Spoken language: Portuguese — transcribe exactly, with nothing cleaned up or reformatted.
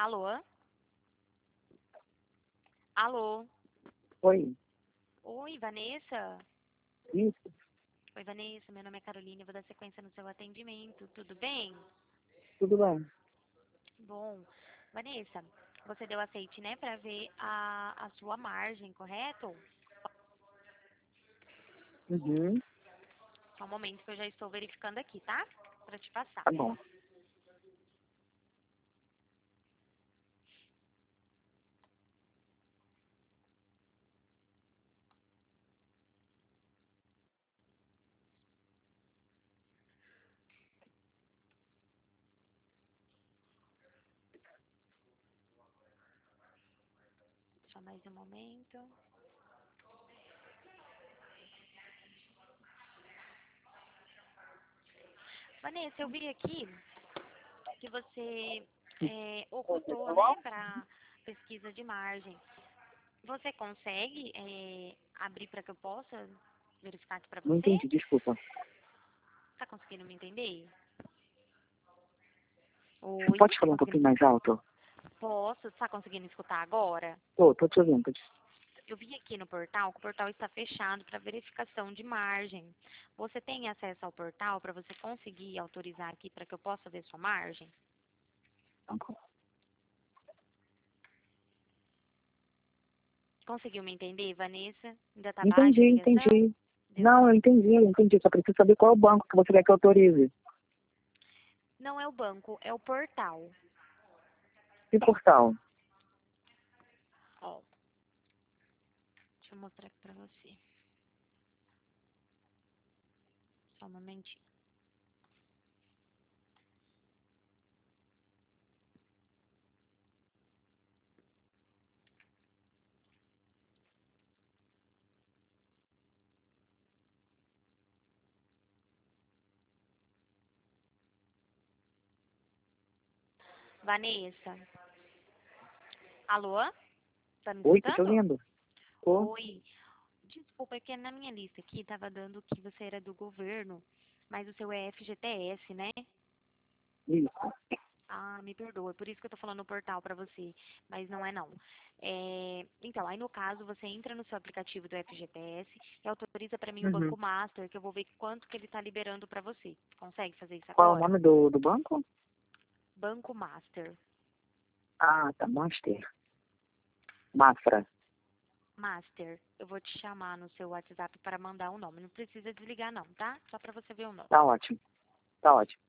Alô? Alô? Oi, Oi, Vanessa? isso, Oi, Vanessa, meu nome é Carolina, eu vou dar sequência no seu atendimento, tudo bem? tudo bem? Bom, Vanessa, você deu aceite, né, para ver a, a sua margem, correto? Uhum, Só um momento que eu já estou verificando aqui, tá? Para te passar. tá bom. Só mais um momento. Vanessa, eu vi aqui que você é, ocultou, né, para pesquisa de margem. Você consegue é, abrir para que eu possa verificar aqui para Não você? entendi, desculpa. Tá conseguindo me entender? Você Oi, pode tá falar um conseguindo? pouquinho mais alto? Posso? Tá conseguindo escutar agora? Tô, tô te ouvindo. Pode... Eu vi aqui no portal que o portal está fechado para verificação de margem. Você tem acesso ao portal para você conseguir autorizar aqui para que eu possa ver sua margem? Conseguiu me entender, Vanessa? Ainda tá baixa Entendi, a ligação? entendi. Deu- Não, eu entendi, eu entendi. Só preciso saber qual é o banco que você quer que eu autorize. Não é o banco, é o portal. Que portal? Ó, deixa eu mostrar aqui para você. Só um momentinho. Vanessa, alô? Tá me Oi, tô te escutando? ouvindo? Tô. Oi. Desculpa, é que na minha lista aqui tava dando que você era do governo, mas o seu é F G T S, né? Isso. Ah, me perdoa, é por isso que eu tô falando no portal pra você, mas não é não. É, então, aí no caso, você entra no seu aplicativo do F G T S e autoriza pra mim o Uhum. Banco Master, que eu vou ver quanto que ele tá liberando pra você. Consegue fazer isso Qual é o agora? nome do, do banco? Banco Master. Ah, tá, Master. Mafra. Master, eu vou te chamar no seu WhatsApp para mandar o nome. Não precisa desligar não, tá? Só pra você ver o nome. Tá ótimo, tá ótimo.